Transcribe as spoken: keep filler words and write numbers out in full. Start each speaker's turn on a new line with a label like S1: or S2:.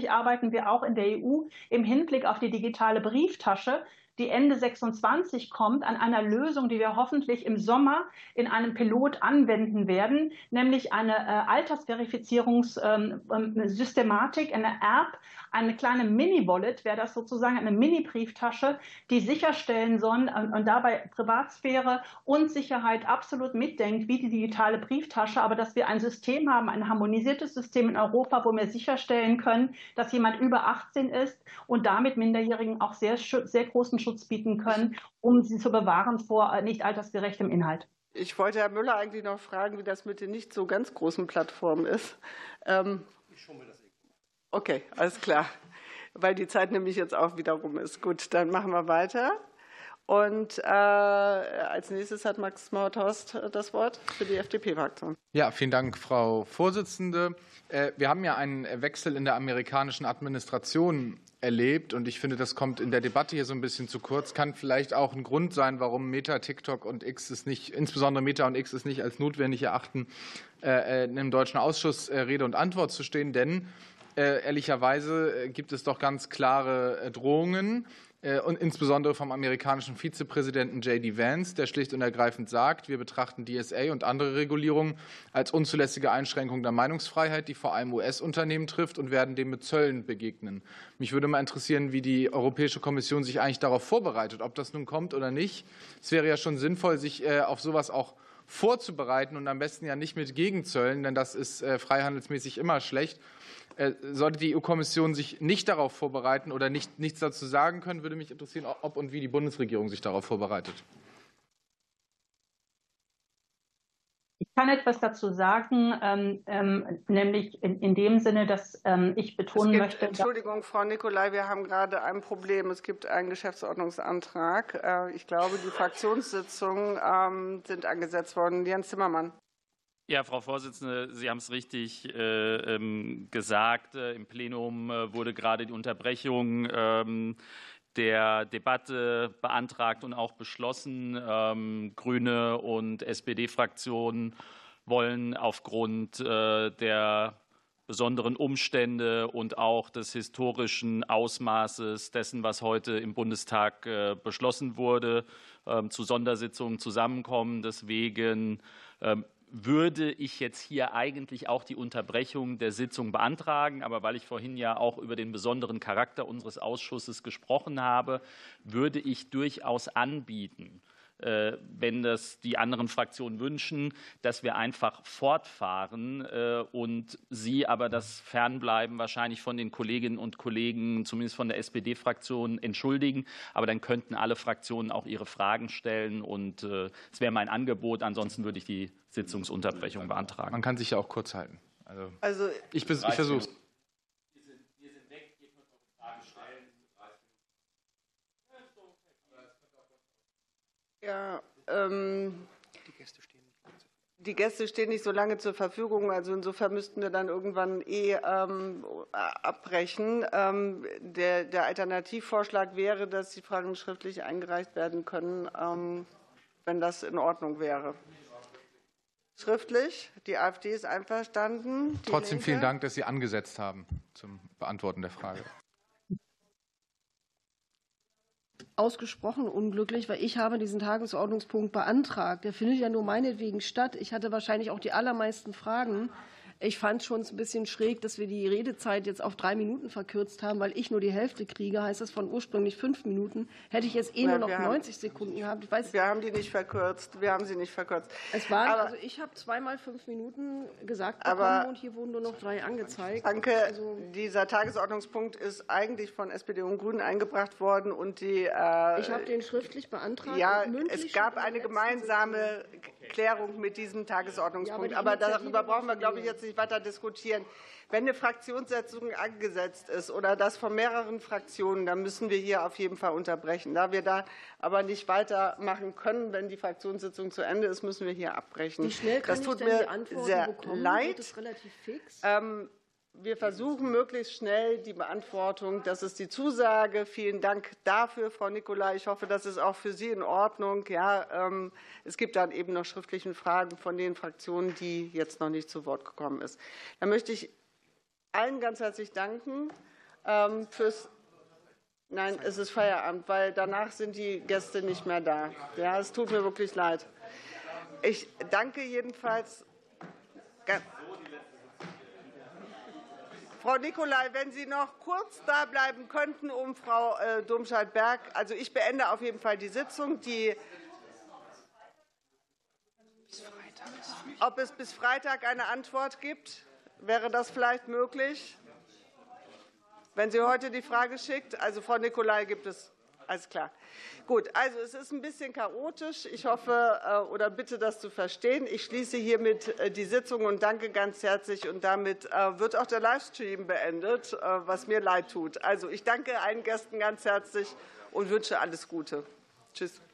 S1: Gleichzeitig arbeiten wir auch in der E U im Hinblick auf die digitale Brieftasche, die Ende sechsundzwanzig kommt, an einer Lösung, die wir hoffentlich im Sommer in einem Pilot anwenden werden, nämlich eine äh, Altersverifizierungssystematik, eine App, eine kleine Mini-Wallet, wäre das sozusagen eine Mini-Brieftasche, die sicherstellen soll und, und dabei Privatsphäre und Sicherheit absolut mitdenkt, wie die digitale Brieftasche, aber dass wir ein System haben, ein harmonisiertes System in Europa, wo wir sicherstellen können, dass jemand über achtzehn ist und damit Minderjährigen auch sehr, sehr großen Schutz bieten können, um sie zu bewahren vor nicht altersgerechtem Inhalt.
S2: Ich wollte Herrn Müller eigentlich noch fragen, wie das mit den nicht so ganz großen Plattformen ist. Ähm, ich schummel das eben. Okay, alles klar. Weil die Zeit nämlich jetzt auch wieder rum ist. Gut, dann machen wir weiter. Und äh, als nächstes hat Max Mauthorst das Wort für die F D P-Fraktion.
S3: Ja, vielen Dank, Frau Vorsitzende. Wir haben ja einen Wechsel in der amerikanischen Administration erlebt und ich finde, das kommt in der Debatte hier so ein bisschen zu kurz. Kann vielleicht auch ein Grund sein, warum Meta, TikTok und X es nicht, insbesondere Meta und X es nicht als notwendig erachten, in einem deutschen Ausschuss Rede und Antwort zu stehen. Denn ehrlicherweise gibt es doch ganz klare Drohungen, und insbesondere vom amerikanischen Vizepräsidenten J D Vance, der schlicht und ergreifend sagt, wir betrachten D S A und andere Regulierungen als unzulässige Einschränkung der Meinungsfreiheit, die vor allem U S-Unternehmen trifft, und werden dem mit Zöllen begegnen. Mich würde mal interessieren, wie die Europäische Kommission sich eigentlich darauf vorbereitet, ob das nun kommt oder nicht. Es wäre ja schon sinnvoll, sich auf sowas auch vorzubereiten und am besten ja nicht mit Gegenzöllen, denn das ist freihandelsmäßig immer schlecht. Sollte die E U-Kommission sich nicht darauf vorbereiten oder nicht, nichts dazu sagen können, würde mich interessieren, ob und wie die Bundesregierung sich darauf vorbereitet.
S1: Ich kann etwas dazu sagen, ähm, ähm, nämlich in, in dem Sinne, dass ähm, ich betonen
S2: gibt,
S1: möchte.
S2: Entschuldigung, Frau Nicolai, wir haben gerade ein Problem. Es gibt einen Geschäftsordnungsantrag. Äh, ich glaube, die Fraktionssitzungen ähm, sind angesetzt worden. Jens Zimmermann.
S4: Ja, Frau Vorsitzende, Sie haben es richtig äh, gesagt. Im Plenum wurde gerade die Unterbrechung ähm, der Debatte beantragt und auch beschlossen. Ähm, Grüne und S P D-Fraktionen wollen aufgrund äh, der besonderen Umstände und auch des historischen Ausmaßes dessen, was heute im Bundestag äh, beschlossen wurde, äh, zu Sondersitzungen zusammenkommen. Deswegen äh, würde ich jetzt hier eigentlich auch die Unterbrechung der Sitzung beantragen. Aber weil ich vorhin ja auch über den besonderen Charakter unseres Ausschusses gesprochen habe, würde ich durchaus anbieten, wenn das die anderen Fraktionen wünschen, dass wir einfach fortfahren und Sie aber das Fernbleiben wahrscheinlich von den Kolleginnen und Kollegen, zumindest von der S P D-Fraktion, entschuldigen. Aber dann könnten alle Fraktionen auch ihre Fragen stellen. Und es wäre mein Angebot. Ansonsten würde ich die Sitzungsunterbrechung beantragen.
S3: Man kann sich ja auch kurz halten. Also,
S2: also
S3: ich, ich versuche es.
S2: Ja, ähm, die Gäste stehen nicht so lange zur Verfügung. Also insofern müssten wir dann irgendwann eh ähm, abbrechen. Ähm, der, der Alternativvorschlag wäre, dass die Fragen schriftlich eingereicht werden können, ähm, wenn das in Ordnung wäre. Schriftlich. Die AfD ist einverstanden. Die
S3: Trotzdem
S2: Linke.
S3: vielen Dank, dass Sie angesetzt haben zum Beantworten der Frage.
S5: Ausgesprochen unglücklich, weil ich habe diesen Tagesordnungspunkt beantragt. Der findet ja nur meinetwegen statt. Ich hatte wahrscheinlich auch die allermeisten Fragen. Ich fand es schon ein bisschen schräg, dass wir die Redezeit jetzt auf drei Minuten verkürzt haben, weil ich nur die Hälfte kriege. Heißt das von ursprünglich fünf Minuten. Hätte ich jetzt eh nur noch neunzig Sekunden gehabt. Ich weiß,
S2: wir haben die nicht verkürzt. Wir haben sie nicht verkürzt.
S5: Es waren, aber, also ich habe zweimal fünf Minuten gesagt bekommen aber, und hier wurden nur noch drei angezeigt.
S2: Danke.
S5: Also,
S2: dieser Tagesordnungspunkt ist eigentlich von S P D und Grünen eingebracht worden und die. Äh,
S5: ich habe den schriftlich beantragt.
S2: Ja, es gab eine gemeinsame Klärung mit diesem Tagesordnungspunkt. Ja, aber, aber darüber brauchen wir, glaube ich, jetzt nicht weiter diskutieren. Wenn eine Fraktionssitzung angesetzt ist oder das von mehreren Fraktionen, dann müssen wir hier auf jeden Fall unterbrechen. Da wir da aber nicht weitermachen können, wenn die Fraktionssitzung zu Ende ist, müssen wir hier abbrechen.
S5: Wie schnell kann
S2: das tut
S5: ich denn
S2: mir
S5: die Antworten
S2: sehr
S5: bekommen?
S2: leid.
S5: Wird das relativ fix?
S2: Ähm, Wir versuchen möglichst schnell die Beantwortung. Das ist die Zusage. Vielen Dank dafür, Frau Nicolai. Ich hoffe, das ist auch für Sie in Ordnung. Ja, ähm, es gibt dann eben noch schriftliche Fragen von den Fraktionen, die jetzt noch nicht zu Wort gekommen ist. Dann möchte ich allen ganz herzlich danken ähm, fürs. Nein, es ist Feierabend, weil danach sind die Gäste nicht mehr da. Ja, es tut mir wirklich leid. Ich danke jedenfalls. Frau Nicolai, wenn Sie noch kurz da bleiben könnten, um Frau äh, Domscheit-Berg. Also ich beende auf jeden Fall die Sitzung. Die Ob es bis Freitag eine Antwort gibt, wäre das vielleicht möglich? Wenn sie heute die Frage schickt, also Frau Nicolai gibt es, alles klar. Gut, also es ist ein bisschen chaotisch. Ich hoffe oder bitte das zu verstehen. Ich schließe hiermit die Sitzung und danke ganz herzlich. Und damit wird auch der Livestream beendet, was mir leid tut. Also ich danke allen Gästen ganz herzlich und wünsche alles Gute. Tschüss.